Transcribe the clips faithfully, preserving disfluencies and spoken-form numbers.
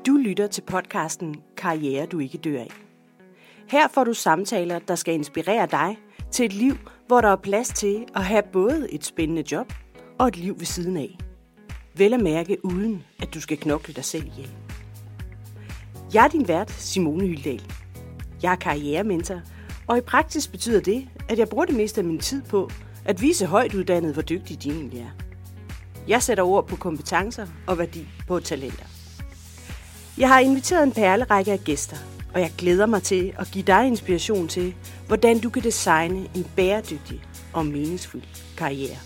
Du lytter til podcasten Karriere du ikke dør af. Her får du samtaler, der skal inspirere dig til et liv, hvor der er plads til at have både et spændende job og et liv ved siden af. Vel at mærke uden, at du skal knokle dig selv ihjel. Jeg er din vært, Simone Hyldal. Jeg er karrierementor, og i praksis betyder det, at jeg bruger det meste af min tid på at vise højt uddannet, hvor dygtig de egentlig er. Jeg sætter ord på kompetencer og værdi på talenter. Jeg har inviteret en perlerække af gæster, og jeg glæder mig til at give dig inspiration til, hvordan du kan designe en bæredygtig og meningsfuld karriere.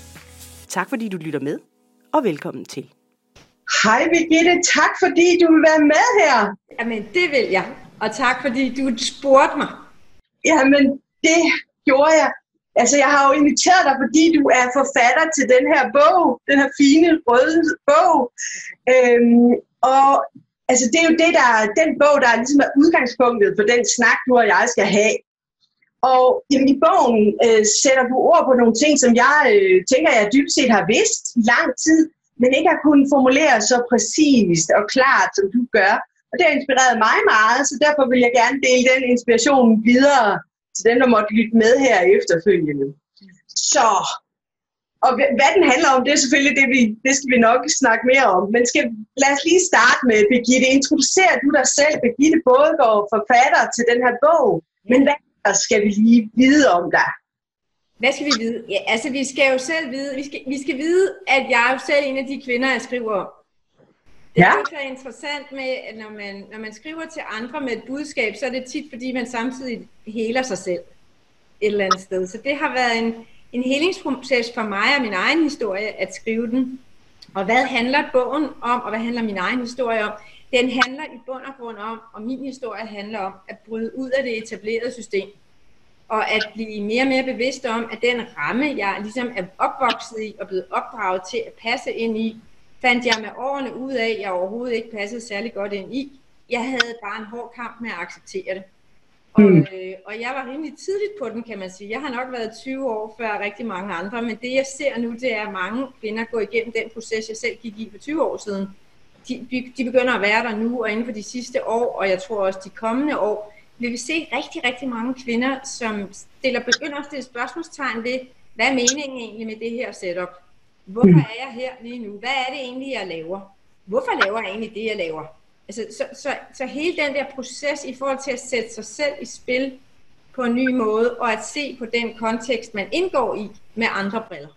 Tak fordi du lytter med, og velkommen til. Hej Birgitte, tak fordi du vil være med her. Jamen det vil jeg, og tak fordi du spurgte mig. Jamen det gjorde jeg. Altså jeg har jo inviteret dig, fordi du er forfatter til den her bog, den her fine røde bog. Øhm, og altså det er jo det, der er den bog, der er ligesom er udgangspunktet for den snak, du og jeg skal have. Og jamen, i bogen øh, sætter du ord på nogle ting, som jeg øh, tænker, jeg dybest set har vidst i lang tid, men ikke har kunnet formulere så præcist og klart, som du gør. Og det har inspireret mig meget, så derfor vil jeg gerne dele den inspiration videre til dem, der måtte lytte med her efterfølgende. Så, og hvad den handler om, det er selvfølgelig det, vi, det skal vi nok snakke mere om. Men skal, lad os lige starte med, Birgitte. Introducerer du dig selv, Birgitte Bådegaard, forfatter til den her bog. Men hvad skal vi lige vide om dig? Hvad skal vi vide? Ja, altså vi skal jo selv vide, vi skal, vi skal vide, at jeg er jo selv en af de kvinder, jeg skriver om. Det er jo så interessant med, at når man, når man skriver til andre med et budskab, så er det tit, fordi man samtidig heler sig selv et eller andet sted. Så det har været en, en helingsproces for mig og min egen historie at skrive den. Og hvad handler bogen om, og hvad handler min egen historie om? Den handler i bund og grund om, og min historie handler om, at bryde ud af det etablerede system. Og at blive mere og mere bevidst om, at den ramme, jeg ligesom er opvokset i og blevet opdraget til at passe ind i, fandt jeg med årene ud af, at jeg overhovedet ikke passede særlig godt ind i. Jeg havde bare en hård kamp med at acceptere det. Og, mm. øh, og jeg var rimelig tidligt på den, kan man sige. Jeg har nok været tyve år før rigtig mange andre, men det jeg ser nu, det er, at mange kvinder går igennem den proces, jeg selv gik i for tyve år siden. De, de begynder at være der nu, og inden for de sidste år, og jeg tror også de kommende år, vil vi se rigtig, rigtig mange kvinder, som stiller, begynder at stille spørgsmålstegn ved, hvad er meningen egentlig med det her setup? Hvorfor er jeg her lige nu? Hvad er det egentlig, jeg laver? Hvorfor laver jeg egentlig det, jeg laver? Altså, så, så, så hele den der proces i forhold til at sætte sig selv i spil på en ny måde, og at se på den kontekst, man indgår i med andre briller.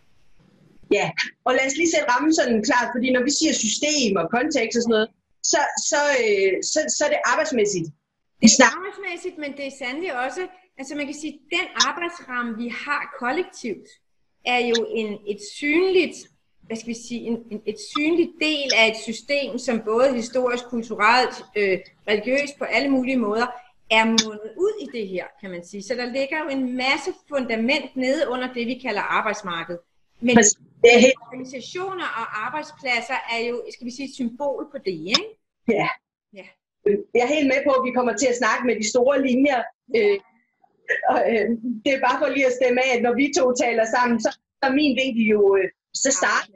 Ja, og lad os lige sætte rammen sådan klart, fordi når vi siger system og kontekst og sådan noget, så, så, øh, så, så er det arbejdsmæssigt. Det er arbejdsmæssigt, men det er sandelig også, altså man kan sige, at den arbejdsramme, vi har kollektivt, er jo en, et synligt, hvad skal vi sige, en, en, et synligt del af et system, som både historisk, kulturelt, øh, religiøst på alle mulige måder, er mundet ud i det her, kan man sige. Så der ligger jo en masse fundament nede under det, vi kalder arbejdsmarked. Men det er helt... organisationer og arbejdspladser er jo, skal vi sige, et symbol på det, ikke? Ja. Ja. Jeg er helt med på, at vi kommer til at snakke med de store linjer. Øh, og, øh, det er bare for lige at stemme af, at når vi to taler sammen, så er min vinkel jo, øh, så starter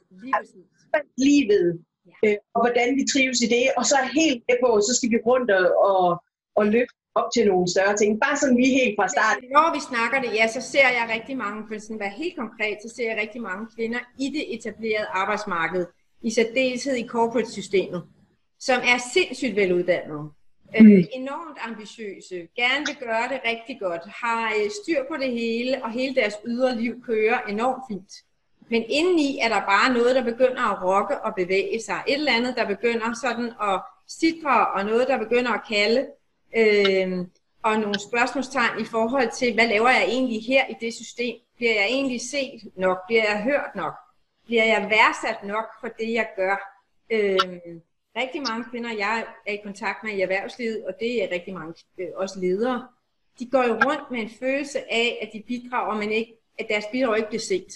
livet, øh, og hvordan vi trives i det, og så er helt med på, så skal vi rundt og, og, og løfte op til nogle større ting. Bare sådan lige helt fra start. Når vi snakker det, ja, så ser jeg rigtig mange, for sådan at være helt konkret, så ser jeg rigtig mange kvinder i det etablerede arbejdsmarked, i særdeleshed i corporate-systemet, som er sindssygt veluddannede, mm. øh, enormt ambitiøse, gerne vil gøre det rigtig godt, har øh, styr på det hele, og hele deres ydre liv kører enormt fint. Men indeni er der bare noget, der begynder at rokke og bevæge sig. Et eller andet, der begynder sådan at sidre, og noget, der begynder at kalde, øh, og nogle spørgsmålstegn i forhold til, hvad laver jeg egentlig her i det system? Bliver jeg egentlig set nok? Bliver jeg hørt nok? Bliver jeg værdsat nok for det, jeg gør? Øh, Rigtig mange kvinder, jeg er i kontakt med i erhvervslivet, og det er rigtig mange øh, også ledere, de går jo rundt med en følelse af, at de bidrager, men ikke, at deres bidrag ikke bliver set.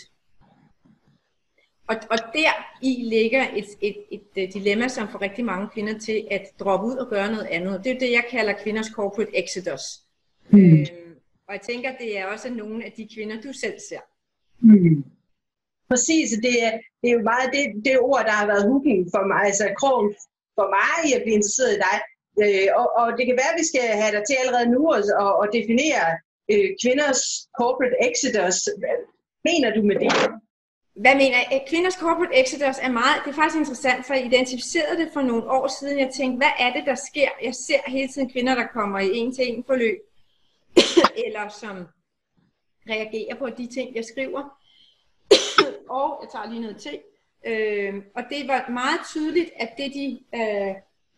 Og, og der i ligger et, et, et, et dilemma, som får rigtig mange kvinder til at droppe ud og gøre noget andet. Det er det, jeg kalder kvinders corporate exodus. Mm. Øhm, og jeg tænker, det er også nogle af de kvinder, du selv ser. Mm. Præcis, det er, det er jo meget det, det ord, der har været hooken for mig, altså krogen for mig at blive interesseret i dig. Øh, og, og det kan være, at vi skal have dig til allerede nu og, og, og definere øh, kvinders corporate exodus. Hvad mener du med det? Hvad mener jeg? Kvinders corporate exodus er meget, det er faktisk interessant, for jeg identificerede det for nogle år siden. Jeg tænkte, hvad er det, der sker? Jeg ser hele tiden kvinder, der kommer i en-til-en forløb, eller som reagerer på de ting, jeg skriver. Og jeg tager lige noget til. Øh, og det var meget tydeligt, at det de, øh,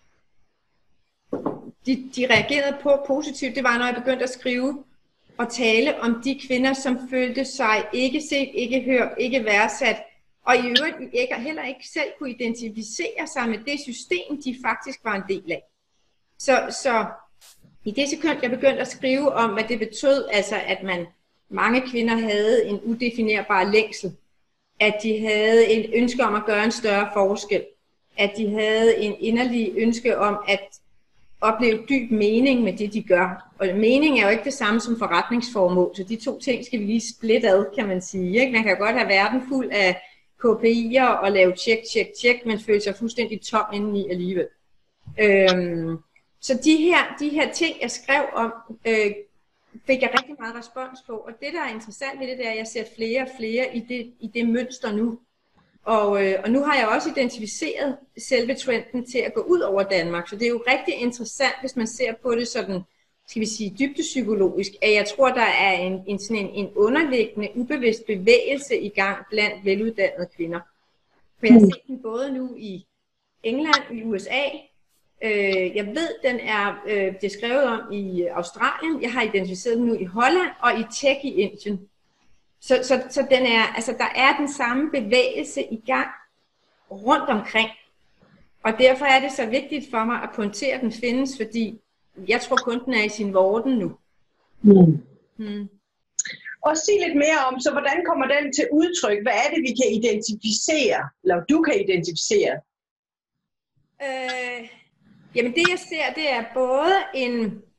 de, de reagerede på positivt, det var, når jeg begyndte at skrive og tale om de kvinder, som følte sig ikke set, ikke hørt, ikke værdsat, og i øvrigt ikke, heller ikke selv kunne identificere sig med det system, de faktisk var en del af. Så, så i det sekund, jeg begyndte at skrive om, hvad det betød, altså at man, mange kvinder havde en udefinerbar længsel, at de havde en ønske om at gøre en større forskel, at de havde en inderlig ønske om at opleve dyb mening med det, de gør. Og mening er jo ikke det samme som forretningsformål, så de to ting skal vi lige splitte ad, kan man sige. Ikke? Man kan godt have verden fuld af K P I'er og lave tjek, tjek, tjek, men føle sig fuldstændig tom indeni alligevel. Øhm, så de her, de her ting, jeg skrev om, øh, fik jeg rigtig meget respons på. Og det, der er interessant ved det, det er, at jeg ser flere og flere i det, i det mønster nu. Og, øh, og nu har jeg også identificeret selve trenden til at gå ud over Danmark. Så det er jo rigtig interessant, hvis man ser på det sådan, skal vi sige, dybdepsykologisk, at jeg tror, der er en, en, sådan en, en underliggende, ubevidst bevægelse i gang blandt veluddannede kvinder. For jeg har set den både nu i England, i U S A. Øh, jeg ved, den er, øh, det er skrevet om i Australien. Jeg har identificeret den nu i Holland og i tech i Indien. Så, så, så den er, altså, der er den samme bevægelse i gang rundt omkring. Og derfor er det så vigtigt for mig at pointere, at den findes, fordi jeg tror kun, den er i sin vorden nu. Mm. Mm. Og sig lidt mere om, så hvordan kommer den til udtryk? Hvad er det, vi kan identificere, eller du kan identificere? Øh, jamen det, jeg ser, det er både en,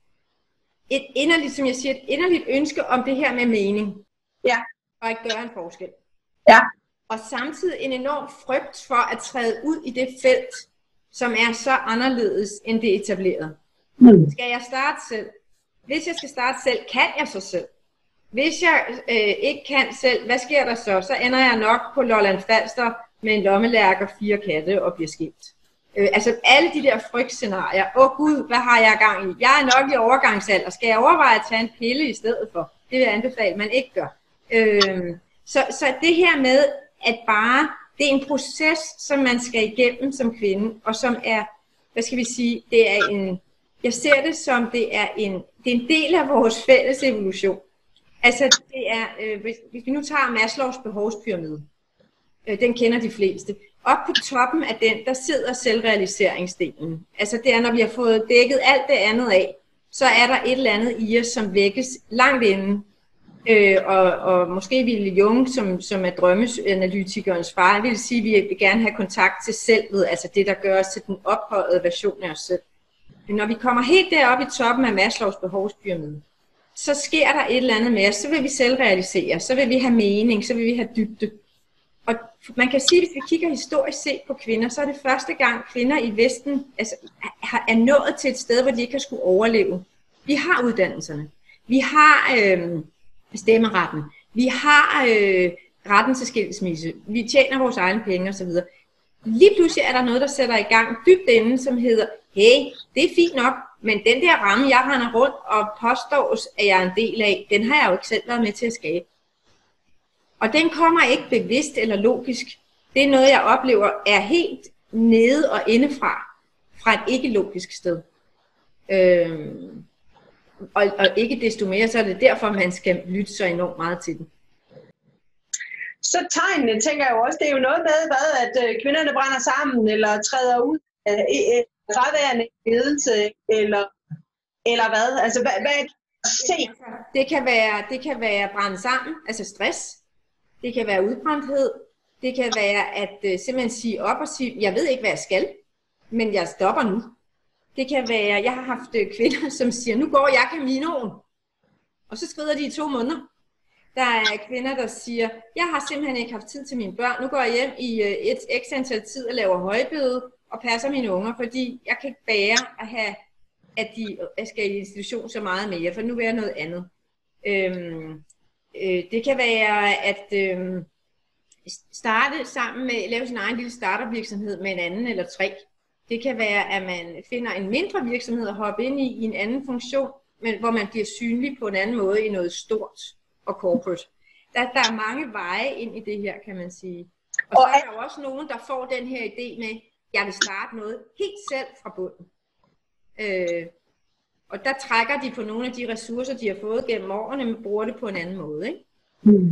et inderligt, som jeg siger, et inderligt ønske om det her med mening. Ja. Og at gøre en forskel. Ja. Og samtidig en enorm frygt for at træde ud i det felt, som er så anderledes end det etablerede. Mm. Skal jeg starte selv? Hvis jeg skal starte selv, kan jeg så selv? Hvis jeg øh, ikke kan selv, hvad sker der så? Så ender jeg nok på Lolland Falster med en lommelærke og fire katte og bliver skilt. Øh, altså alle de der frygtscenarier. Åh oh, gud, hvad har jeg gang i? Jeg er nok i overgangsalder. Skal jeg overveje at tage en pille i stedet for? Det vil jeg anbefale, man ikke gør. Øh, så, så det her med, at bare, det er en proces, som man skal igennem som kvinde, og som er, hvad skal vi sige, det er en, jeg ser det som, det er en, det er en del af vores fælles evolution. Altså, det er, øh, hvis, hvis vi nu tager Maslows behovspyramide, øh, den kender de fleste. Op på toppen af den, der sidder selvrealiseringsdelen. Altså, det er, når vi har fået dækket alt det andet af, så er der et eller andet i os, som vækkes langt inden. Øh, og, og måske ville Jung, som, som er drømmeanalytikernes far, ville sige, at vi vil gerne have kontakt til selvet, altså det, der gør os til den ophøjede version af os selv. Men når vi kommer helt derop i toppen af Maslows behovspyramide, så sker der et eller andet med os, så vil vi selvrealisere, så vil vi have mening, så vil vi have dybde. Og man kan sige, at hvis vi kigger historisk set på kvinder, så er det første gang kvinder i Vesten altså, er nået til et sted, hvor de ikke har skulle overleve. Vi har uddannelserne. Vi har øh, stemmeretten. Vi har øh, retten til skilsmisse. Vi tjener vores egne penge osv. Lige pludselig er der noget, der sætter i gang dybt inden, som hedder, hey, det er fint nok, men den der ramme, jeg render rundt og påstås, at jeg er en del af, den har jeg jo ikke selv været med til at skabe. Og den kommer ikke bevidst eller logisk. Det er noget, jeg oplever er helt nede og indefra, fra et ikke-logisk sted. Øhm, og, og ikke desto mere, så er det derfor, man skal lytte så enormt meget til den. Så tegnene, tænker jeg jo også, det er jo noget med, hvad, at kvinderne brænder sammen, eller træder ud af fraværende ledelse, eller, eller hvad? Altså, hvad, hvad se? Det kan være, det kan være brænde sammen, altså stress. Det kan være udbrændthed. Det kan være at uh, simpelthen sige op og sige, jeg ved ikke, hvad jeg skal, men jeg stopper nu. Det kan være, jeg har haft uh, kvinder, som siger, nu går jeg Caminoen. Og så skrider de i to måneder. Der er kvinder, der siger, jeg har simpelthen ikke haft tid til mine børn. Nu går jeg hjem i uh, et x antal tid og laver højbede, og passer mine unger, fordi jeg kan ikke bære at have, at de skal i institution så meget mere, for nu vil jeg noget andet. Øhm, øh, det kan være at øh, starte sammen med, lave sin egen lille startup-virksomhed med en anden eller tre. Det kan være, at man finder en mindre virksomhed og hopper ind i, i en anden funktion, men hvor man bliver synlig på en anden måde i noget stort og corporate. Der, der er mange veje ind i det her, kan man sige. Og så er der jo også nogen, der får den her idé med, jeg vil starte noget helt selv fra bunden. Øh, og der trækker de på nogle af de ressourcer, de har fået gennem årene, men bruger det på en anden måde, ikke? Mm.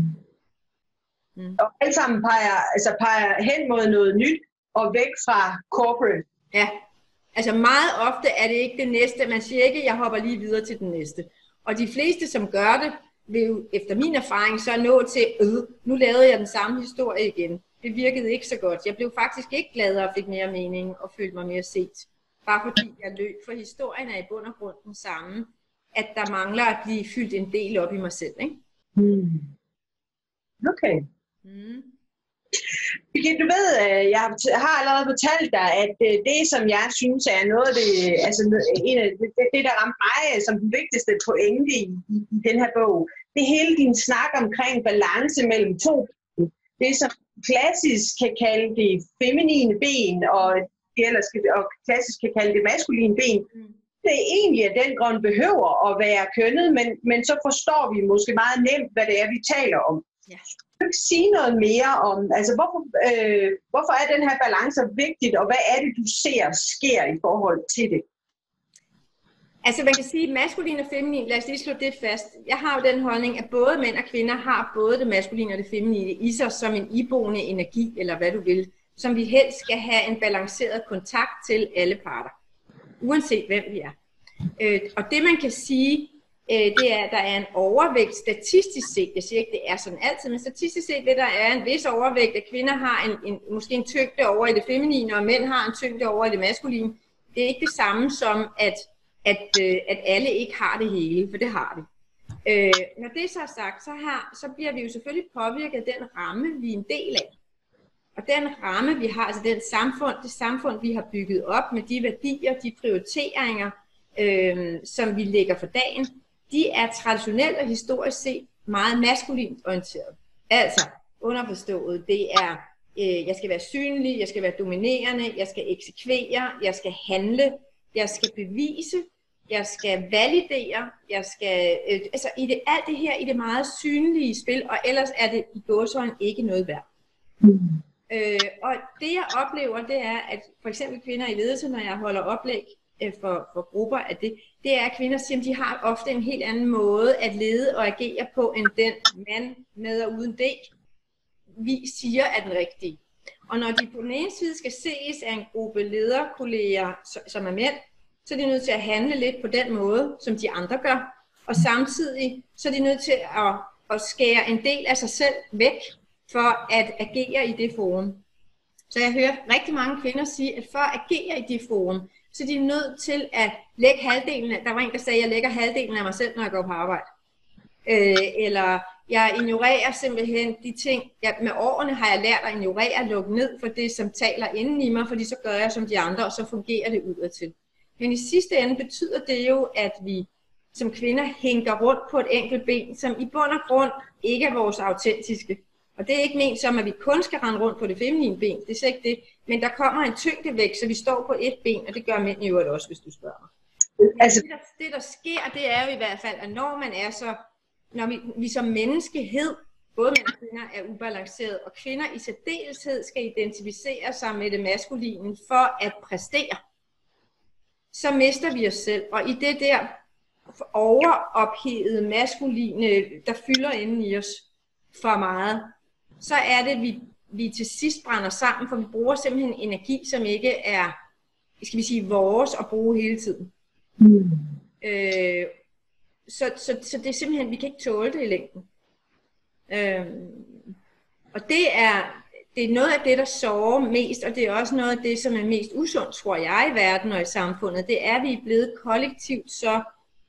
Mm. Og alle sammen peger, altså peger hen mod noget nyt og væk fra corporate. Ja, altså meget ofte er det ikke det næste. Man siger ikke, jeg hopper lige videre til den næste. Og de fleste, som gør det, vil jo efter min erfaring så nå til, øh, nu lavede jeg den samme historie igen. Det virkede ikke så godt. Jeg blev faktisk ikke gladere og fik mere mening og følte mig mere set. Bare fordi jeg løb, for historien er i bund og grund den samme, at der mangler at blive fyldt en del op i mig selv, ikke? Hmm. Okay. Mm. Du ved, jeg har allerede fortalt dig, at det, som jeg synes er noget af det, altså en af det, det der ramte mig som den vigtigste pointe i, i, i den her bog, det er hele din snak omkring balance mellem to ben. Det, som klassisk kan kalde det feminine ben, og, ellers, og klassisk kan kalde det maskuline ben. Det er egentlig af den grund behøver at være kønnet, men, men så forstår vi måske meget nemt, hvad det er, vi taler om. Ja. Kan du sige noget mere om, altså hvorfor, øh, hvorfor er den her balance vigtigt, og hvad er det, du ser sker i forhold til det? Altså man kan sige, maskulin og feminin, lad os lige slå det fast. Jeg har jo den holdning, at både mænd og kvinder har både det maskuline og det feminine i sig som en iboende energi, eller hvad du vil, som vi helst skal have en balanceret kontakt til alle parter, uanset hvem vi er. Øh, og det man kan sige, det er, at der er en overvægt statistisk set. Jeg siger ikke, det er sådan altid, men statistisk set, det der er en vis overvægt, at kvinder har en, en, måske en tyngde over i det feminine, og mænd har en tyngde over i det maskuline. Det er ikke det samme som, at, at, at alle ikke har det hele, for det har de. Øh, når det så er sagt, så, har, så bliver vi jo selvfølgelig påvirket af den ramme, vi er en del af. Og den ramme, vi har, altså den samfund, det samfund, vi har bygget op med de værdier, de prioriteringer, øh, som vi lægger for dagen, de er traditionelt og historisk set meget maskulint orienteret. Altså underforstået, det er, øh, jeg skal være synlig, jeg skal være dominerende, jeg skal eksekvere, jeg skal handle, jeg skal bevise, jeg skal validere, jeg skal, øh, altså i det, alt det her i det meget synlige spil, og ellers er det i gåseøjne ikke noget værd. Mm. Øh, og det jeg oplever, det er, at for eksempel kvinder i ledelse, når jeg holder oplæg øh, for, for grupper af det, det er, at kvinder siger, at de har ofte en helt anden måde at lede og agere på, end den mand med og uden det, vi siger er den rigtige. Og når de på den ene side skal ses af en gruppe lederkolleger, som er mænd, så er de nødt til at handle lidt på den måde, som de andre gør. Og samtidig så er de nødt til at, at skære en del af sig selv væk, for at agere i det forum. Så jeg hører rigtig mange kvinder sige, at for at agere i det forum, så de er nødt til at lægge halvdelen af, der var en, der sagde, at jeg lægger halvdelen af mig selv, når jeg går på arbejde. Øh, eller jeg ignorerer simpelthen de ting, jeg, med årene har jeg lært at ignorere og lukke ned for det, som taler inden i mig, fordi så gør jeg som de andre, og så fungerer det udadtil. Men i sidste ende betyder det jo, at vi som kvinder hænker rundt på et enkelt ben, som i bund og grund ikke er vores autentiske. Og det er ikke ment som, at vi kun skal rende rundt på det feminine ben, det er så ikke det. Men der kommer en tyngdevægt, så vi står på et ben, og det gør mænd i øvrigt også, hvis du spørger mig. Altså, det, der, det der sker, det er jo i hvert fald, at når man er så, når vi, vi som menneskehed, både mænd og kvinder, er ubalanceret, og kvinder i særdeleshed skal identificere sig med det maskuline for at præstere, så mister vi os selv. Og i det der overophedede maskuline, der fylder inden i os for meget, så er det, at vi, vi til sidst brænder sammen, for vi bruger simpelthen energi, som ikke er, skal vi sige, vores at bruge hele tiden. Mm. Øh, så, så, så det er simpelthen, vi kan ikke tåle det i længden. Øh, og det er, det er noget af det, der sårer mest, og det er også noget af det, som er mest usundt, tror jeg, i verden og i samfundet. Det er, at vi er blevet kollektivt så,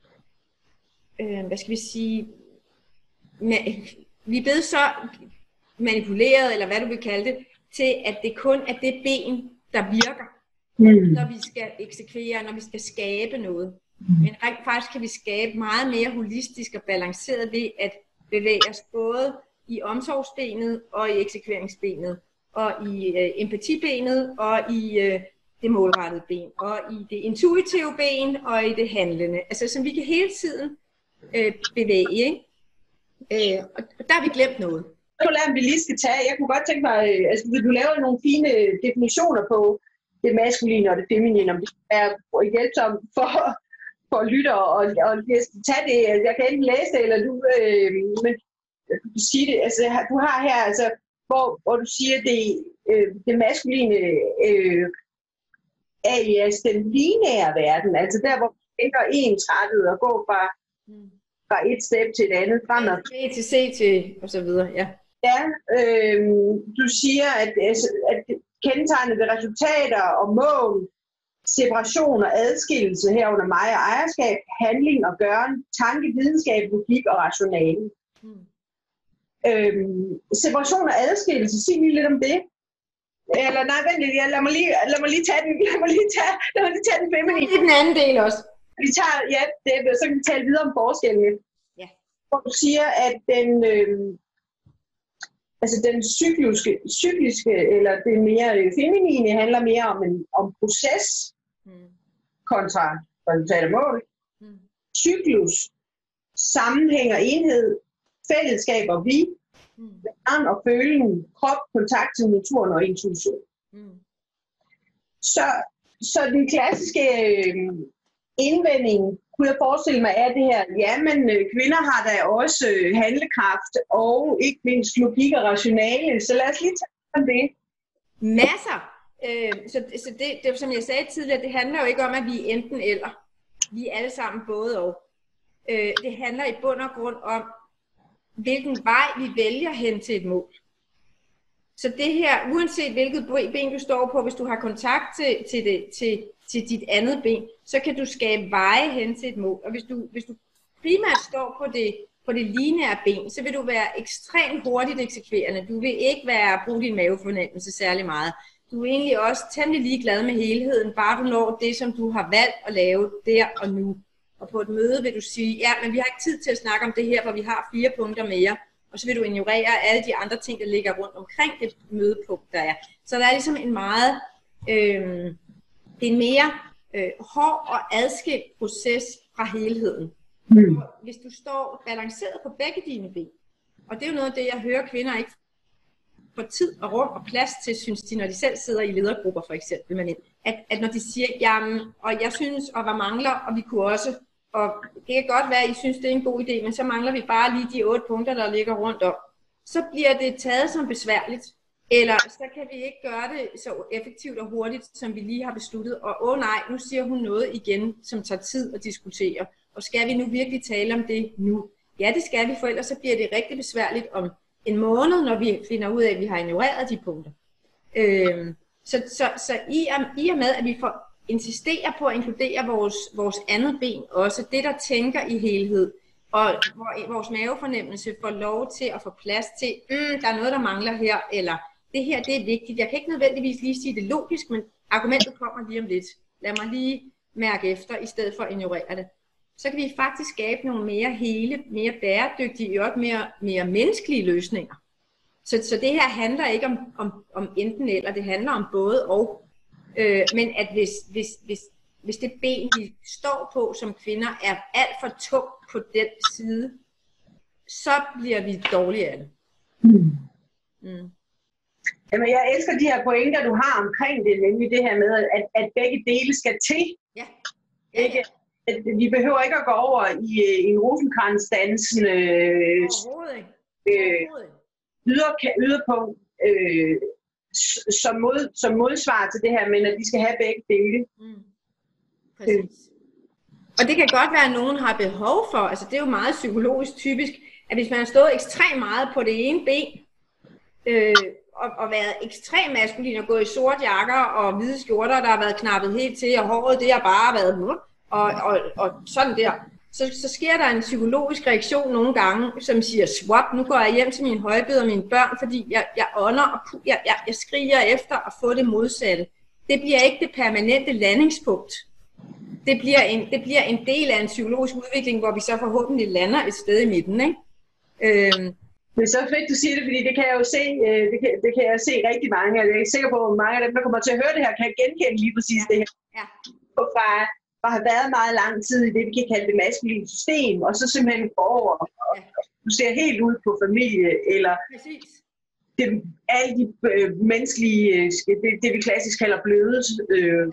øh, hvad skal vi sige, med, vi er blevet så manipuleret, eller hvad du vil kalde det, til at det kun er det ben, der virker. mm. når vi skal eksekvere, når vi skal skabe noget. Mm. Men rent faktisk kan vi skabe meget mere holistisk og balanceret ved at bevæge os både i omsorgsbenet og i eksekveringsbenet, og i øh, empatibenet og i øh, det målrettede ben, og i det intuitive ben og i det handlende. Altså som vi kan hele tiden øh, bevæge, ikke? Øh, og der har vi glemt noget. Vi lige skal tage. Jeg kunne godt tænke mig, altså du laver nogle fine definitioner på det maskuline og det feminine, om det er hjælpsomt for, for lyttere, og, og jeg skal tage det, jeg kan enten læse det, eller du, øh, men du siger det, altså du har her, altså, hvor, hvor du siger, det, øh, det maskuline øh, er i altså, den lineære verden, altså der, hvor du tænker ensrettet og går fra, fra et step til et andet, fremad. B til C til, og så videre, ja. Ja, øh, du siger, at, at kendetegnet ved resultater og mål, separation og adskillelse herunder mig og ejerskab, handling og gøren, tanke, videnskab, logik og rationale. Mm. Øh, separation og adskillelse, sig lige lidt om det. Eller nej, vent lidt, ja, lad mig lige, lad mig lige tage den, lad mig lige tage, lad mig lige tage den feminine. Det er den anden del også. Vi tager, ja, det, så kan vi tale videre om forskellene. Ja. Hvor du siger, at den... Øh, Altså den cykliske, cykliske eller det mere feminine handler mere om en om proces mm. kontra resultat og mål. Mm. Cyklus, sammenhæng og enhed, fællesskab og vi, væren mm. og følelsen, krop, kontakt til naturen og intuition. Mm. Så, så den klassiske øh, indvending, kunne jeg forestille mig, er det her, ja, men kvinder har da også handlekraft og ikke mindst logik og rationale, så lad os lige tage om det. Masser. Øh, så så det, det, som jeg sagde tidligere, det handler jo ikke om, at vi er enten eller. Vi er alle sammen både og. Øh, det handler i bund og grund om, hvilken vej vi vælger hen til et mål. Så det her, uanset hvilket ben du står på, hvis du har kontakt til, til, det, til, til dit andet ben, så kan du skabe veje hen til et mål. Og hvis du, hvis du primært står på det, på det lineære ben, så vil du være ekstremt hurtigt eksekverende. Du vil ikke være bruge din mavefornemmelse særlig meget. Du er egentlig også temmelig ligeglad med helheden, bare du når det, som du har valgt at lave der og nu. Og på et møde vil du sige, ja, men vi har ikke tid til at snakke om det her, for vi har fire punkter mere. Og så vil du ignorere alle de andre ting, der ligger rundt omkring det mødepunkt, der er. Så der er ligesom en meget, øh, en mere øh, hård og adskilt proces fra helheden. Mm. Hvis du står balanceret på begge dine ben, og det er jo noget af det, jeg hører kvinder ikke får tid og rum og plads til, synes de, når de selv sidder i ledergrupper for eksempel, men at, at når de siger, jamen, og jeg synes, og hvad mangler, og vi kunne også, og det kan godt være, at I synes, det er en god idé, men så mangler vi bare lige de otte punkter, der ligger rundt om. Så bliver det taget som besværligt, eller så kan vi ikke gøre det så effektivt og hurtigt, som vi lige har besluttet, og åh nej, nu siger hun noget igen, som tager tid at diskutere, og skal vi nu virkelig tale om det nu? Ja, det skal vi, for ellers så bliver det rigtig besværligt om en måned, når vi finder ud af, at vi har ignoreret de punkter. Øhm, så så, så i, og, i og med, at vi får insistere på at inkludere vores, vores andet ben, også det, der tænker i helhed, og hvor vores mavefornemmelse får lov til at få plads til, mm, der er noget, der mangler her, eller det her, det er vigtigt. Jeg kan ikke nødvendigvis lige sige det logisk, men argumentet kommer lige om lidt. Lad mig lige mærke efter, i stedet for at ignorere det. Så kan vi faktisk skabe nogle mere hele, mere bæredygtige, og mere, mere menneskelige løsninger. Så, så det her handler ikke om, om, om enten eller, det handler om både og. Øh, men at hvis, hvis, hvis, hvis det ben, vi står på som kvinder, er alt for tungt på den side, så bliver vi dårlige af det. Mm. Mm. Jamen, jeg elsker de her pointer, du har omkring det, nemlig det her med, at, at begge dele skal til. Ja. Ja, ja. At vi behøver ikke at gå over i en rosenkrantz-dansen øh, øh, yder, yderpunkt øh, som, mod, som modsvar til det her, men at vi skal have begge dele. Mm. Præcis. Og det kan godt være, at nogen har behov for, altså det er jo meget psykologisk typisk, at hvis man har stået ekstremt meget på det ene ben, øh, og, og været ekstremt maskulin og gået i sort jakker og hvide skjorter, der har været knappet helt til, og håret det har bare været og, og, og sådan der, så, så sker der en psykologisk reaktion nogle gange, som siger, swap, nu går jeg hjem til mine højbede og mine børn, fordi jeg, jeg ånder, og jeg, jeg, jeg skriger efter at få det modsatte. det bliver ikke det permanente landingspunkt. Det bliver, en, det bliver en del af en psykologisk udvikling, hvor vi så forhåbentlig lander et sted i midten, ikke? Øhm. Det er så fedt, du siger det, fordi det kan jeg jo se, det kan, det kan jeg se rigtig mange, og jeg er sikker på, at mange af dem, der kommer til at høre det her, kan genkende lige præcis ja. det her. Ja. Fra, fra at have været meget lang tid i det, vi kan kalde det maskuline system, og så simpelthen gå over, og ja. Du ser helt ud på familie, eller præcis. Det, alle de øh, menneskelige, det, det vi klassisk kalder bløde, øh,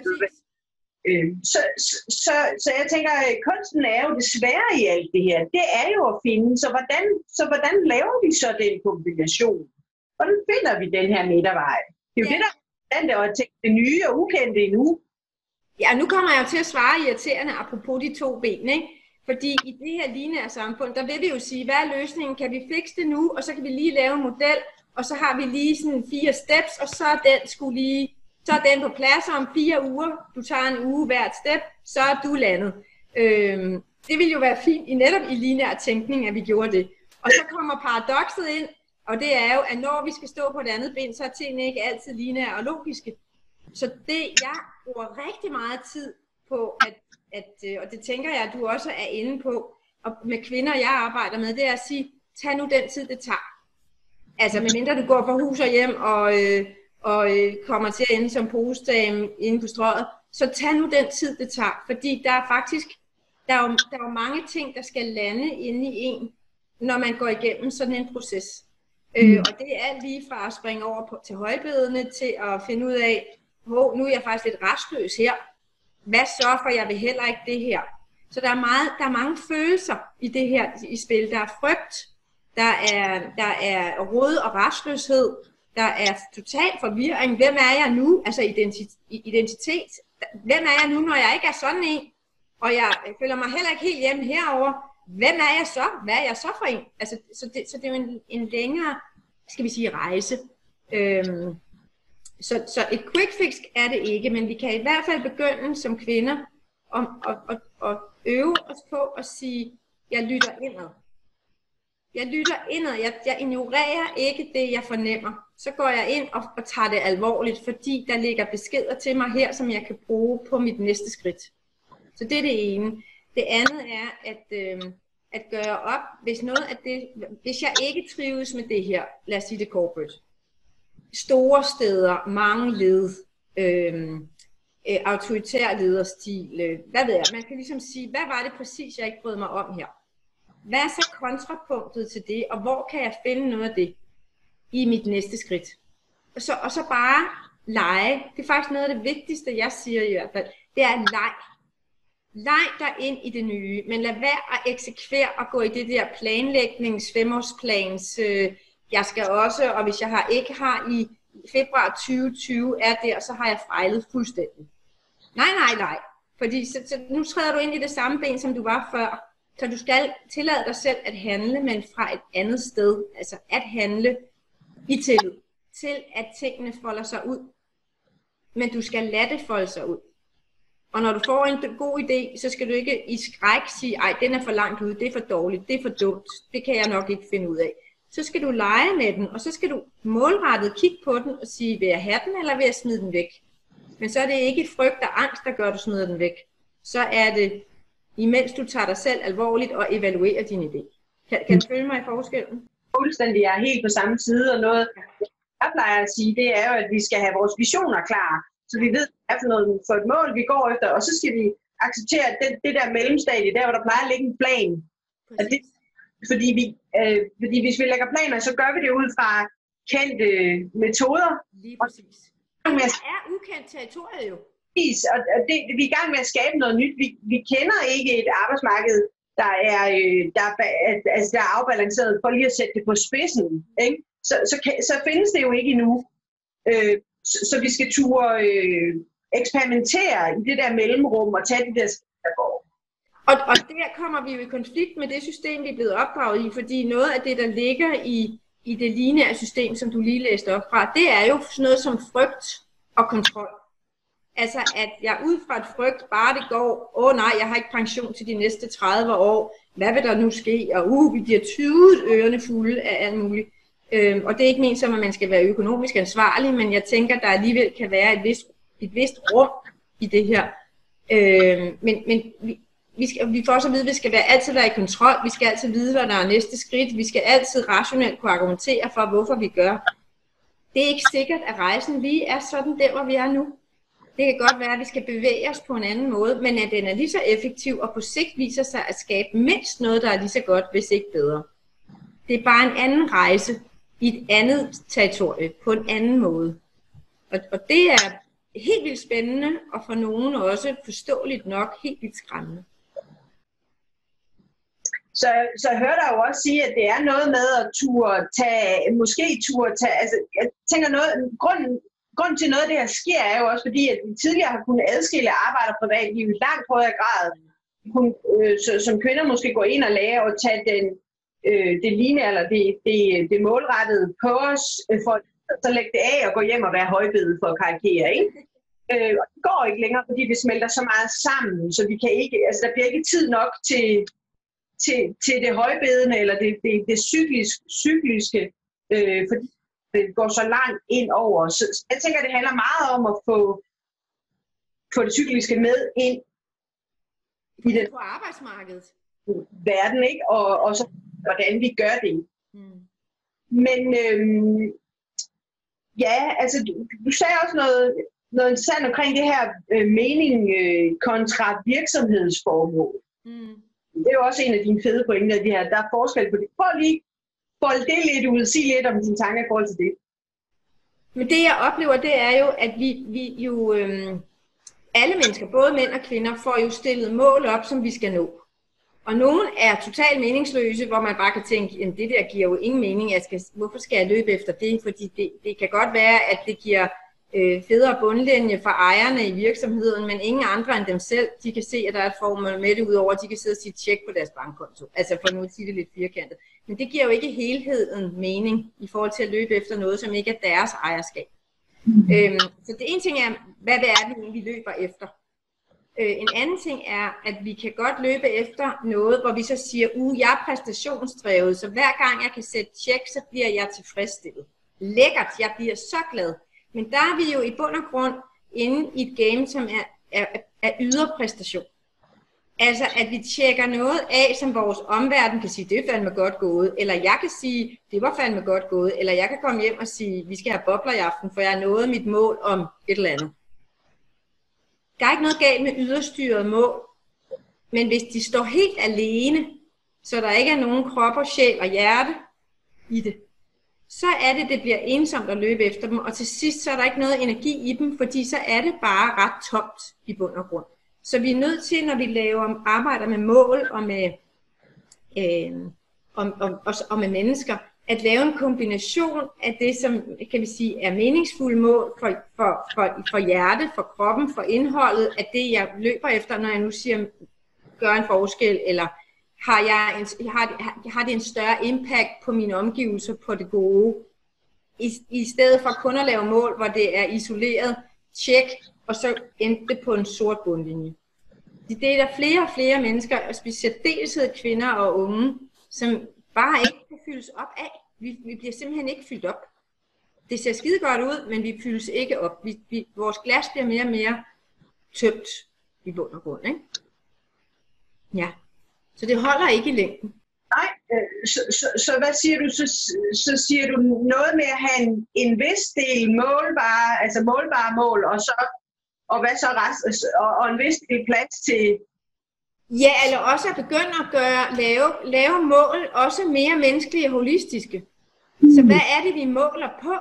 øh, så, så, så jeg tænker, at kunsten er jo det svære i alt det her. Det er jo at finde, så hvordan, så hvordan laver vi så den kombination? Hvordan finder vi den her midtervej? Det er jo ja. det, der er at tænke det nye og ukendte endnu. Ja, nu kommer jeg jo til at svare irriterende apropos de to ben, ikke? Fordi i det her lineære samfund, der vil vi jo sige, hvad er løsningen? Kan vi fikse det nu, og så kan vi lige lave en model, og så har vi lige sådan fire steps, og så er den skulle lige, så er den på plads om fire uger. Du tager en uge hvert step, så er du landet. Øhm, det ville jo være fint i netop i lineær tænkning, at vi gjorde det. Og så kommer paradokset ind, og det er jo, at når vi skal stå på et andet ben, så er tingene ikke altid lineære og logiske. Så det, jeg bruger rigtig meget tid på, at, at, og det tænker jeg, at du også er inde på, og med kvinder, jeg arbejder med, det er at sige, tag nu den tid, det tager. Altså, medmindre du går fra hus og hjem og, øh, og øh, kommer til at ende som postdame inde på strøget, så tag nu den tid, det tager. Fordi der er faktisk, der er jo, der er jo mange ting, der skal lande inde i en, når man går igennem sådan en proces. Mm. Øh, og det er alt lige fra at springe over på, til højbedene, til at finde ud af, oh, nu er jeg faktisk lidt restløs her. Hvad så, for jeg vil heller ikke det her. Så der er, meget, der er mange følelser i det her i spil. Der er frygt, der er, der er rod og restløshed, der er total forvirring. Hvem er jeg nu? Altså identitet. Hvem er jeg nu, når jeg ikke er sådan en? Og jeg føler mig heller ikke helt hjemme herover. Hvem er jeg så? Hvad er jeg så for en? Altså, så, det, så det er jo en, en længere, skal vi sige, rejse. Øhm, så, så et quick fix er det ikke, men vi kan i hvert fald begynde som kvinder om at, at, at øve os på at sige, jeg lytter indad. Jeg lytter indad. Jeg, jeg ignorerer ikke det, jeg fornemmer. Så går jeg ind og, og tager det alvorligt, fordi der ligger beskeder til mig her, som jeg kan bruge på mit næste skridt. Så det er det ene. Det andet er at, øh, at gøre op, hvis noget af det, hvis jeg ikke trives med det her, lad os sige det corporate, store steder, mange led, øh, øh, autoritær lederstil, øh, hvad ved jeg, man kan ligesom sige, hvad var det præcis, jeg ikke brød mig om her? Hvad er så kontrapunktet til det, og hvor kan jeg finde noget af det i mit næste skridt? Og så, og så bare lege. Det er faktisk noget af det vigtigste, jeg siger i hvert fald, det er leg. Leg dig ind i det nye, men lad være at eksekvere og gå i det der planlægnings, femårsplans, øh, jeg skal også, og hvis jeg har, ikke har i februar tyve tyve er der, så har jeg fejlet fuldstændig. Nej, nej, nej. Fordi så, så nu træder du ind i det samme ben, som du var før. Så du skal tillade dig selv at handle, men fra et andet sted. Altså at handle i tillid til, at tingene folder sig ud. Men du skal lade det folde sig ud. Og når du får en god idé, så skal du ikke i skræk sige, ej, den er for langt ude, det er for dårligt, det er for dumt, det kan jeg nok ikke finde ud af. Så skal du lege med den, og så skal du målrettet kigge på den og sige, vil jeg have den, eller vil jeg smide den væk? Men så er det ikke frygt og angst, der gør, at du smider den væk. Så er det, imens du tager dig selv alvorligt og evaluerer din idé. Kan, kan du følge mig i forskellen? Fuldstændig, jeg er helt på samme side, og noget, jeg plejer at sige, det er jo, at vi skal have vores visioner klar. Så vi ved, hvad for, noget, for et mål, vi går efter, og så skal vi acceptere det, det der mellemstadie, der hvor der plejer at ligge en plan. Det, fordi, vi, øh, fordi hvis vi lægger planer, så gør vi det ud fra kendte øh, metoder. Lige præcis. Og det er ukendt territoriet jo. Og det, vi er i gang med at skabe noget nyt. Vi, vi kender ikke et arbejdsmarked, der er, øh, der, er, altså, der er afbalanceret, for lige at sætte det på spidsen. Ikke? Så, så, så findes det jo ikke endnu. Øh, Så, så vi skal turde øh, eksperimentere i det der mellemrum og tage det der skridt, der går. Og, og der kommer vi jo i konflikt med det system, vi er blevet opdraget i, fordi noget af det, der ligger i, i det lineære system, som du lige læste op fra, det er jo sådan noget som frygt og kontrol. Altså at jeg ud fra et frygt, bare det går, åh oh, nej, jeg har ikke pension til de næste tredive år, hvad vil der nu ske? Og uh, vi bliver tyvet ørerne fulde af alt muligt. Øhm, og det er ikke ment som, at man skal være økonomisk ansvarlig, men jeg tænker, at der alligevel kan være et vis et vist rum i det her. Øh, men men vi, vi, skal, vi får også at vide, at vi skal være, altid være i kontrol, vi skal altid vide, hvad der er næste skridt, vi skal altid rationelt kunne argumentere for, hvorfor vi gør. Det er ikke sikkert, at rejsen lige er sådan der, hvor vi er nu. Det kan godt være, at vi skal bevæge os på en anden måde, men at den er lige så effektiv, og på sigt viser sig at skabe mindst noget, der er lige så godt, hvis ikke bedre. Det er bare en anden rejse i et andet territorie, på en anden måde. Og, og det er helt vildt spændende, og for nogen også forståeligt nok helt vildt skræmmende. Så, så jeg hører dig jo også sige, at det er noget med at turde tage, måske turde tage, altså jeg tænker noget, grunden, grunden til noget af det her sker er jo også fordi, at vi tidligere har kunnet adskille arbejde og privatliv i langt højere grad. Kun, øh, så, som kvinder måske går ind og lærer og tage den, øh, det lignende, eller det, det, det målrettede på os, øh, for så lægge det af og gå hjem og være højbede for at karikere, ikke? Øh, og det går ikke længere, fordi det smelter så meget sammen, så vi kan ikke, altså der bliver ikke tid nok til Til, til det højbedende eller det, det, det cykliske, cykliske øh, fordi det går så langt ind over. Så jeg tænker, det handler meget om at få, få det cykliske med ind i den på arbejdsmarkedet. Verden, ikke? Og, og så hvordan vi gør det. Mm. Men øhm, ja, altså du, du sagde også noget, noget interessant omkring det her øh, mening øh, kontra virksomhedsformål. Mm. Det er jo også en af dine fede pointer, at her. Der er forskel på det. Prøv lige folde det lidt ud, sig lidt om dine tanker i forhold til det. Men det jeg oplever, det er jo, at vi, vi jo, øhm, alle mennesker, både mænd og kvinder, får jo stillet mål op, som vi skal nå. Og nogle er totalt meningsløse, hvor man bare kan tænke, at det der giver jo ingen mening, jeg skal, hvorfor skal jeg løbe efter det? Fordi det, det kan godt være, at det giver øh, federe bundlinje for ejerne i virksomheden, men ingen andre end dem selv, de kan se, at der er et formål med det, udover at de kan sidde og sige tjek på deres bankkonto. Altså for nu at sige det lidt firkantet. Men det giver jo ikke helheden mening i forhold til at løbe efter noget, som ikke er deres ejerskab. Mm. Øhm, så det ene ting er, hvad det er, vi egentlig løber efter. Øh, en anden ting er, at vi kan godt løbe efter noget, hvor vi så siger, uh, jeg er præstationsdrevet, så hver gang jeg kan sætte tjek, så bliver jeg tilfredsstillet. Lækkert, jeg bliver så glad. Men der er vi jo i bund og grund inde i et game, som er, er, er yderpræstation. Altså, at vi tjekker noget af, som vores omverden kan sige, det er fandme godt gået. Eller jeg kan sige, det var fandme godt gået. Eller jeg kan komme hjem og sige, vi skal have bobler i aften, for jeg har nået mit mål om et eller andet. Der er ikke noget galt med yderstyret mål. Men hvis de står helt alene, så der ikke er nogen krop og sjæl og hjerte i det, så er det, det bliver ensomt at løbe efter dem. Og til sidst, så er der ikke noget energi i dem, fordi så er det bare ret tomt i bund og grund. Så vi er nødt til, når vi laver arbejder med mål og med, øh, og, og, og, og med mennesker, at lave en kombination af det, som kan vi sige, er meningsfulde mål for, for, for, for hjertet, for kroppen, for indholdet, af det, jeg løber efter, når jeg nu siger, gør en forskel, eller har, jeg en, har, har det en større impact på mine omgivelser, på det gode, i, i stedet for kun at lave mål, hvor det er isoleret, tjek, og så endte det på en sort bundlinje. Det er der flere og flere mennesker, og specielt deltid kvinder og unge, som bare ikke kan fyldes op af. Vi, vi bliver simpelthen ikke fyldt op. Det ser skide godt ud, men vi fyldes ikke op. Vi, vi, vores glas bliver mere og mere tømt i bund og grund, ikke? Ja, så det holder ikke i længden. Nej, så, så, så hvad siger du? Så, så siger du noget med at have en, en vis del målbare, altså målbare mål, og så og hvad så rest, og, og en vis del plads til. Ja, eller også at begynde at gøre, lave, lave mål også mere menneskelige og holistiske. Mm. Så hvad er det, vi måler på?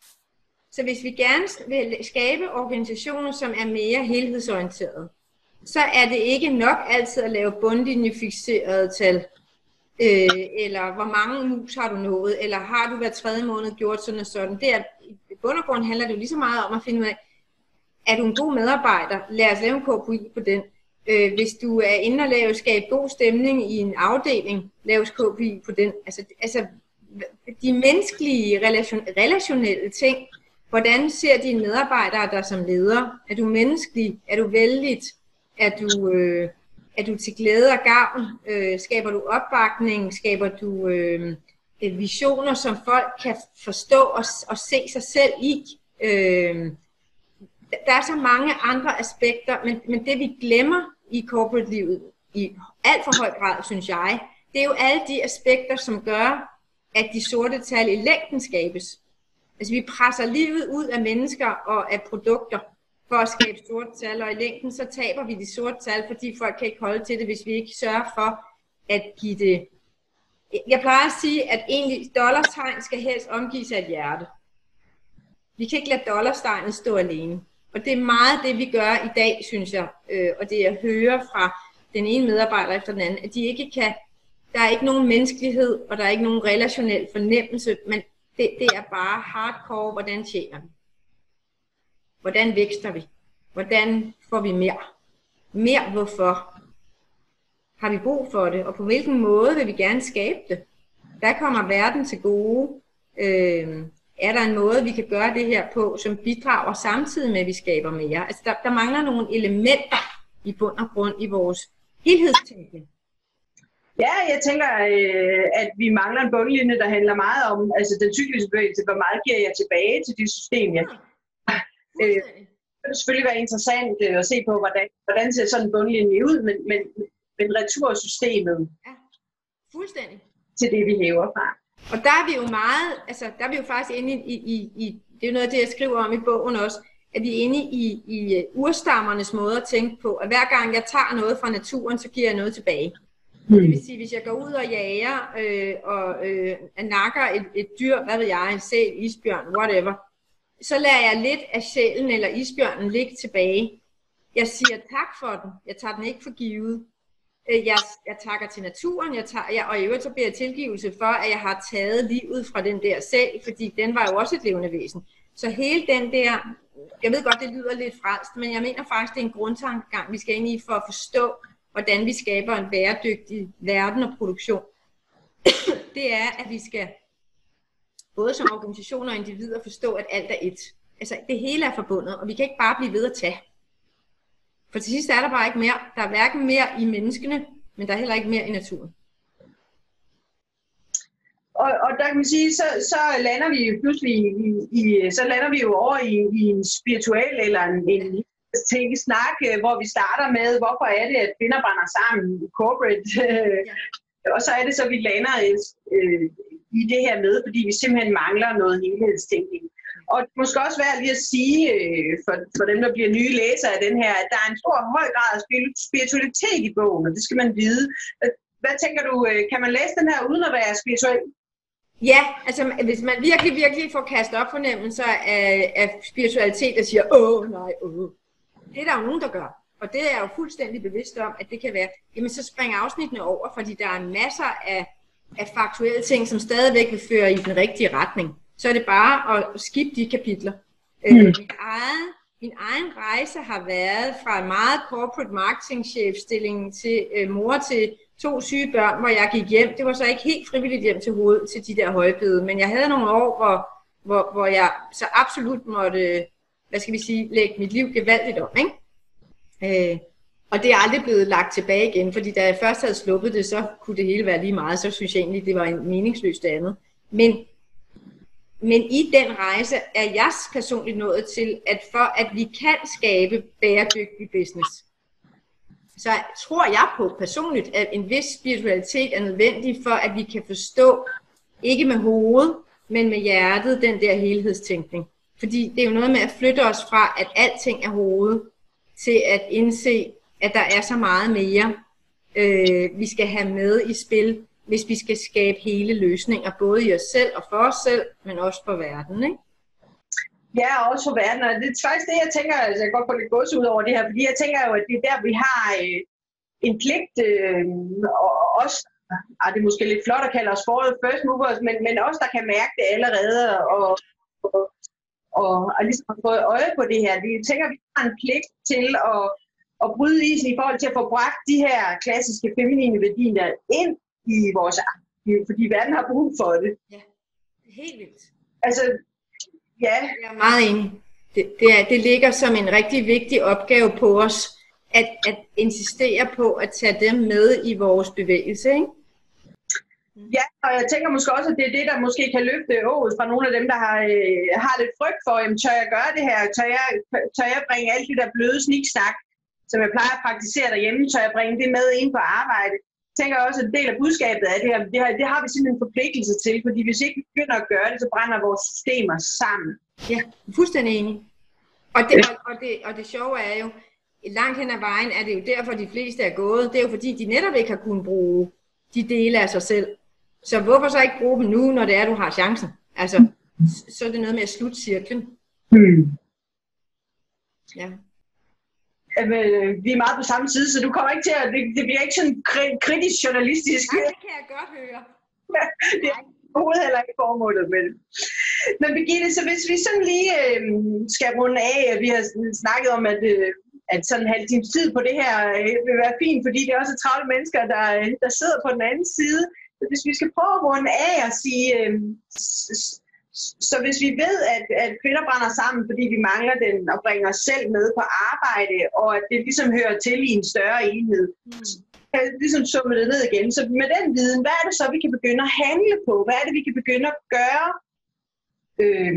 Så hvis vi gerne vil skabe organisationer, som er mere helhedsorienterede, så er det ikke nok altid at lave bundlinjefixerede tal. Øh, eller hvor mange mus har du nået, eller har du hver tredje måned gjort sådan og sådan. Det er, i bund og grund handler det jo lige så meget om at finde ud af, er du en god medarbejder? Lad os lave en K P I på den. Øh, hvis du er inde og lave, skabe god stemning i en afdeling, laves K P I på den. Altså, altså de menneskelige, relation, relationelle ting. Hvordan ser dine medarbejdere dig som leder? Er du menneskelig? Er du vældigt? Er du, øh, er du til glæde og gavn? Øh, skaber du opbakning? Skaber du øh, visioner, som folk kan forstå og, og se sig selv i? Øh, der er så mange andre aspekter, men, men det vi glemmer i corporate-livet i alt for høj grad, synes jeg, det er jo alle de aspekter, som gør, at de sorte tal i længden skabes. Altså vi presser livet ud af mennesker og af produkter for at skabe sorte tal, og i længden så taber vi de sorte tal, fordi folk kan ikke holde til det, hvis vi ikke sørger for at give det. Jeg plejer at sige, at egentlig dollartegn skal helst omgives af et hjerte. Vi kan ikke lade dollartegnet stå alene. Og det er meget det, vi gør i dag, synes jeg. Og det jeg hører fra den ene medarbejder efter den anden, at de ikke kan, der er ikke nogen menneskelighed, og der er ikke nogen relationel fornemmelse, men det, det er bare hardcore, hvordan tjener vi? Hvordan vækster vi? Hvordan får vi mere? Mere hvorfor? Har vi brug for det? Og på hvilken måde vil vi gerne skabe det? Der kommer verden til gode. Øh, er der en måde, vi kan gøre det her på, som bidrager samtidig med, at vi skaber mere? Altså der, der mangler nogle elementer i bund og grund i vores helhedstænkning. Ja, jeg tænker, øh, at vi mangler en bundlinje, der handler meget om altså den cykliske bevægelse. Hvor meget giver jeg tilbage til det system, jeg øh, det vil selvfølgelig være interessant øh, at se på, hvordan, hvordan ser sådan en bundlinje ud, men, men, men retursystemet ja, fuldstændig til det, vi lever fra. Og der er vi jo meget, altså der er vi jo faktisk inde i, i, i det er jo noget af det, jeg skriver om i bogen også, at vi er inde i, i urstammernes måde at tænke på, at hver gang jeg tager noget fra naturen, så giver jeg noget tilbage. Mm. Det vil sige, hvis jeg går ud og jager øh, og øh, nakker et, et dyr, hvad ved jeg, en sæl, isbjørn, whatever, så lader jeg lidt af sælen eller isbjørnen ligge tilbage. Jeg siger tak for den. Jeg tager den ikke for givet. Jeg, jeg takker til naturen, jeg tager, jeg, og i øvrigt så beder jeg tilgivelse for, at jeg har taget livet fra den der sæl, fordi den var jo også et levende væsen. Så hele den der, jeg ved godt, det lyder lidt fransk, men jeg mener faktisk, det er en grundtankegang, vi skal ind i for at forstå, hvordan vi skaber en bæredygtig verden og produktion. Det er, at vi skal både som organisationer og individer forstå, at alt er et. Altså det hele er forbundet, og vi kan ikke bare blive ved at tage. For til sidst er der bare ikke mere. Der er hverken mere i menneskene, men der er heller ikke mere i naturen. Og, og der kan man sige, så, så lander vi jo pludselig i, i, så lander vi jo over i, i en spirituel eller en, en tænkesnak, hvor vi starter med, hvorfor er det, at kvinder brænder sammen i corporate. Ja. Og så er det så, vi lander øh, i det her med, fordi vi simpelthen mangler noget helhedstænkning. Og det måske også værd lige at sige, øh, for, for dem, der bliver nye læsere af den her, at der er en stor høj grad af spiritualitet i bogen, og det skal man vide. Hvad tænker du, kan man læse den her uden at være spirituel? Ja, altså hvis man virkelig, virkelig får kastet op fornemmelser af, af spiritualitet, der siger, åh nej, åh. Det er der jo nogen, der gør. Og det er jeg jo fuldstændig bevidst om, at det kan være, jamen så springer afsnittene over, fordi der er masser af, af faktuelle ting, som stadigvæk vil føre i den rigtige retning. Så er det bare at skippe de kapitler. Mm. Øh, min, egen, min egen rejse har været fra en meget corporate marketing chef stilling til øh, mor til to syge børn, hvor jeg gik hjem. Det var så ikke helt frivilligt hjem til hovedet til de der højbede, men jeg havde nogle år, hvor, hvor, hvor jeg så absolut måtte, hvad skal vi sige, lægge mit liv gevaldigt om, ikke? Øh, og det er aldrig blevet lagt tilbage igen, fordi da jeg først havde sluppet det, så kunne det hele være lige meget, så synes jeg egentlig, det var en meningsløst andet. Men Men i den rejse er jeg personligt nået til, at for at vi kan skabe bæredygtig business, så tror jeg på personligt, at en vis spiritualitet er nødvendig for, at vi kan forstå, ikke med hovedet, men med hjertet, den der helhedstænkning. Fordi det er jo noget med at flytte os fra, at alting er hovedet, til at indse, at der er så meget mere, øh, vi skal have med i spil, hvis vi skal skabe hele løsninger, både i os selv og for os selv, men også for verden, ikke? Ja, også for verden, og det er faktisk det, jeg tænker, altså jeg kan godt få lidt gods ud over det her, fordi jeg tænker jo, at det er der, vi har øh, en pligt, øh, og også, ah, det er måske lidt flot at kalde os forward first movers, men, men også der kan mærke det allerede, og, og, og, og ligesom har fået øje på det her. Vi tænker, at vi har en pligt til at, at bryde isen i forhold til at få bragt de her klassiske feminine værdier ind i vores aktiv, fordi verden har brug for det. Ja, helt vildt. Altså, ja. Jeg er meget enig. Det, det, er, det ligger som en rigtig vigtig opgave på os, at, at insistere på at tage dem med i vores bevægelse, ikke? Ja, og jeg tænker måske også, at det er det, der måske kan løfte ået fra nogle af dem, der har, øh, har lidt frygt for, jamen, tør jeg gøre det her? Tør jeg, tør jeg bringe alt det der bløde sniksnak, som jeg plejer at praktisere derhjemme, tør jeg bringe det med ind på arbejde? Jeg tænker også, at en del af budskabet af det her, det har, det har vi simpelthen en forpligtelse til, fordi hvis ikke vi begynder at gøre det, så brænder vores systemer sammen. Ja, fuldstændig enig. Og det, og, og, det, og det sjove er jo, langt hen ad vejen er det jo derfor, de fleste er gået. Det er jo fordi, de netop ikke har kunnet bruge de dele af sig selv. Så hvorfor så ikke bruge dem nu, når det er, du har chancen? Altså, så er det noget med at slutte cirklen. Hmm. Ja. Jamen, vi er meget på samme side, så du kommer ikke til at... Det, det bliver ikke sådan kritisk journalistisk. Nej, det kan jeg godt høre. Det er overhovedet heller ikke formålet med det. Men Birgitte, så hvis vi sådan lige øh, skal runde af, at vi har snakket om, at, øh, at sådan en halv times tid på det her øh, vil være fint, fordi det er også travle mennesker, der, der sidder på den anden side. Så hvis vi skal prøve at runde af og sige, øh, så hvis vi ved, at, at kvinder brænder sammen, fordi vi mangler den og bringer os selv med på arbejde, og at det ligesom hører til i en større enhed, mm. så kan vi ligesom summe det ned igen. Så med den viden, hvad er det så, vi kan begynde at handle på? Hvad er det, vi kan begynde at gøre? Øh,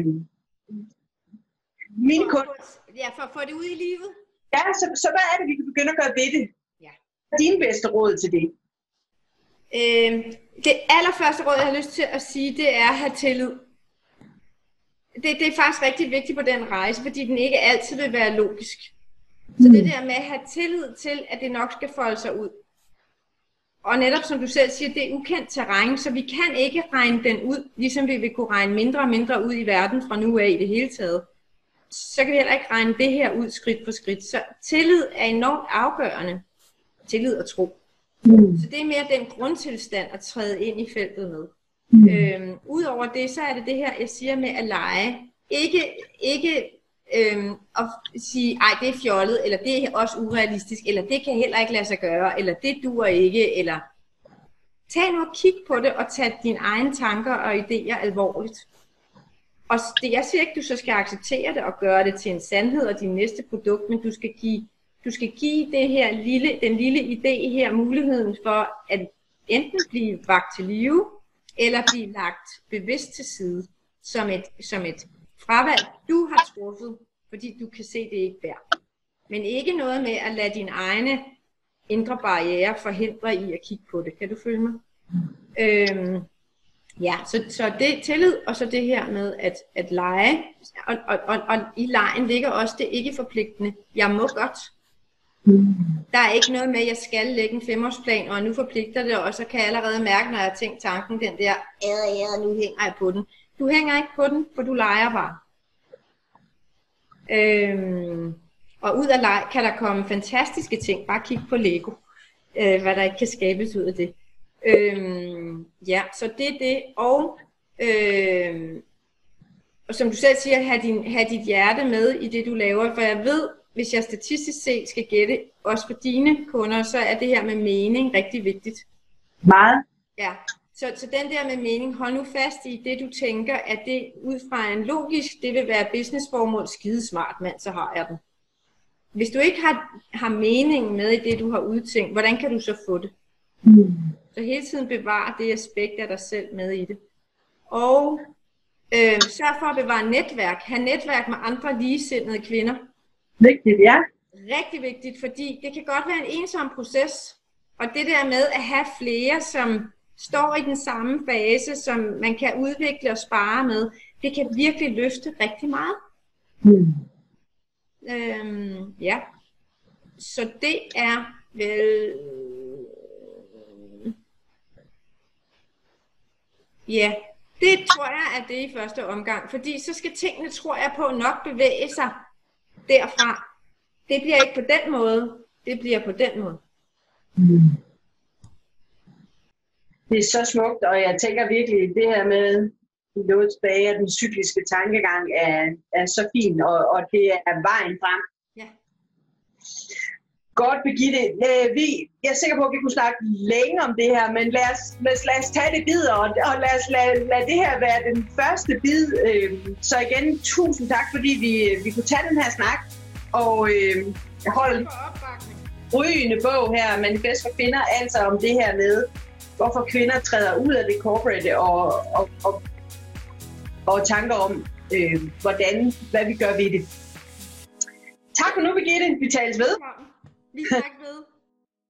mine kunder. Ja, for at få det ud i livet. Ja, så, så hvad er det, vi kan begynde at gøre ved det? Ja. Din bedste råd til det? Øh, det allerførste råd, jeg har lyst til at sige, det er at have tillid. Det, det er faktisk rigtig vigtigt på den rejse, fordi den ikke altid vil være logisk. Så det der med at have tillid til, at det nok skal folde sig ud. Og netop som du selv siger, det er ukendt terræn, så vi kan ikke regne den ud, ligesom vi vil kunne regne mindre og mindre ud i verden fra nu af i det hele taget. Så kan vi heller ikke regne det her ud skridt for skridt. Så tillid er enormt afgørende. Tillid og tro. Mm. Så det er mere den grundtilstand at træde ind i feltet med. Mm. Øhm, Udover det, så er det det her, jeg siger med at lege. Ikke, ikke øhm, at sige, ej det er fjollet, eller det er også urealistisk, eller det kan heller ikke lade sig gøre, eller det duer ikke, eller tag nu og kig på det, og tag dine egne tanker og idéer alvorligt. Og det, jeg siger ikke, du så skal acceptere det og gøre det til en sandhed og din næste produkt, men du skal give, du skal give det her lille, den lille idé her muligheden for at enten blive vakt til live, eller blive lagt bevidst til side som et, som et fravalg, du har truffet, fordi du kan se det ikke værd. Men ikke noget med at lade dine egne indre barrierer forhindre i at kigge på det. Kan du følge mig? Øhm, ja, så, så det er tillid, og så det her med at, at lege. Og, og, og, og i lejen ligger også det ikke forpligtende. Jeg må godt. Der er ikke noget med, at jeg skal lægge en femårsplan, og nu forpligter det, og så kan jeg allerede mærke, når jeg har tænkt tanken, den der, æder, æder, nu hænger jeg på den. Du hænger ikke på den, for du leger bare. Øhm, og ud af leg kan der komme fantastiske ting. Bare kig på Lego, øh, hvad der ikke kan skabes ud af det. Øhm, ja, så det er det. Og, øh, og som du selv siger, have, din, have dit hjerte med i det, du laver. For jeg ved, hvis jeg statistisk set skal gætte, også for dine kunder, så er det her med mening rigtig vigtigt. Meget. Ja, så, så den der med mening, hold nu fast i det, du tænker, at det ud fra en logisk, det vil være businessformål, skidesmart mand, så har jeg den. Hvis du ikke har, har mening med i det, du har udtænkt, hvordan kan du så få det? Mm. Så hele tiden bevare det aspekt af dig selv med i det. Og øh, sørg for at bevare netværk. Ha' netværk med andre ligesindede kvinder. Vigtigt, ja. Rigtig vigtigt, fordi det kan godt være en ensom proces. Og det der med at have flere, som står i den samme fase, som man kan udvikle og spare med, det kan virkelig løfte rigtig meget. Mm. Øhm, ja. Så det er vel... Ja, det tror jeg er det i første omgang, fordi så skal tingene, tror jeg på, nok bevæge sig derfra. Det bliver ikke på den måde, det bliver på den måde. Mm. Det er så smukt, og jeg tænker virkelig, det her med noget tilbage, at den cykliske tankegang er, er så fin, og, og det er vejen frem. Ja. Godt, Birgitte. Vi, jeg er sikker på, at vi kunne snakke længe om det her, men lad os, lad os, lad os tage det videre, og, og lad os lade, lad det her være den første bid. Så igen, tusind tak, fordi vi, vi kunne tage den her snak, og øh, jeg holder rygende bog her, Manifest for Kvinder, altså om det her med hvorfor kvinder træder ud af det corporate, og, og, og, og tanker om, øh, hvordan, hvad vi gør ved det. Tak for nu, Birgitte. Vi tales ved. Vi snakkes ved.